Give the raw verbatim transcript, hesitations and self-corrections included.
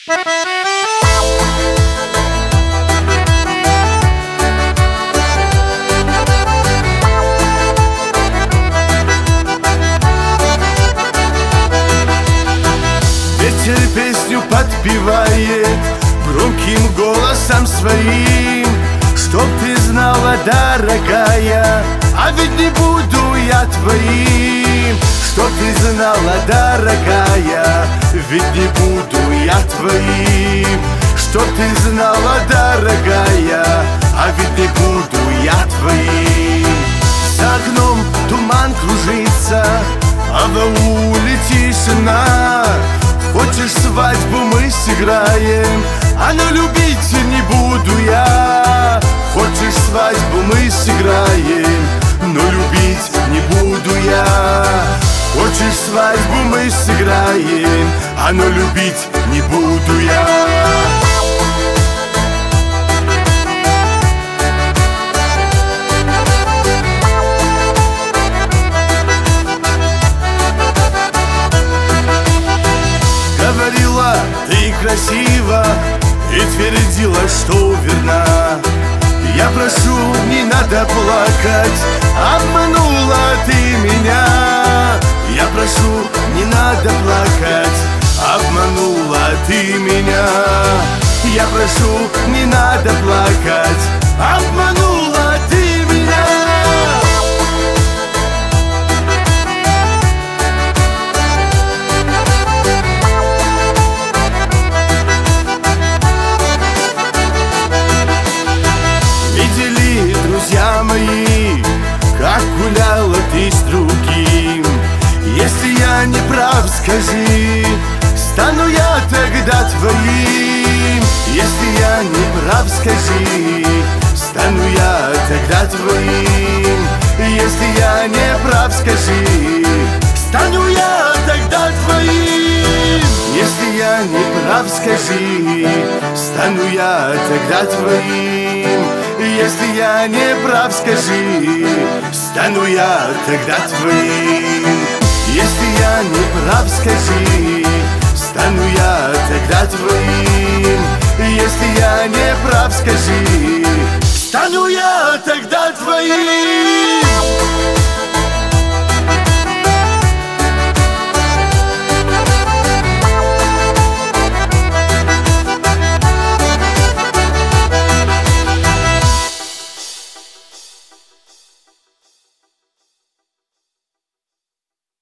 Ветер песню подпевает громким голосом своим, чтоб ты знала, дорогая, а ведь не буду я твоим. Чтоб ты знала, дорогая, ведь не буду я твоим. Чтоб ты знала, дорогая, а ведь не буду я твоим. За окном туман кружится, а в ауле тишина. Хочешь свадьбу, мы сыграем, а но любить не буду я. Хочешь свадьбу, мы сыграем, но любить не буду я. Хочешь свадьбу, мы сыграем, а но любить не буду я. Говорила ты красиво и твердила, что верна. Я прошу, не надо плакать, обманула ты меня. Я прошу, не надо плакать, обманула ты меня. Я прошу, не надо плакать, обманула ты меня. Видели друзья мои, как гуляла ты с другим? Если я не прав, скажи, стану я тогда твоим. Если я не прав, скажи, стану я тогда твоим. Если я не прав, скажи, стану я тогда твоим. Если я не прав, скажи, стану я тогда твоим. Если я не прав, скажи, стану я тогда твоим. Если я не прав, скажи, стану я тогда твоим. Если я не прав, скажи, стану я тогда твоим.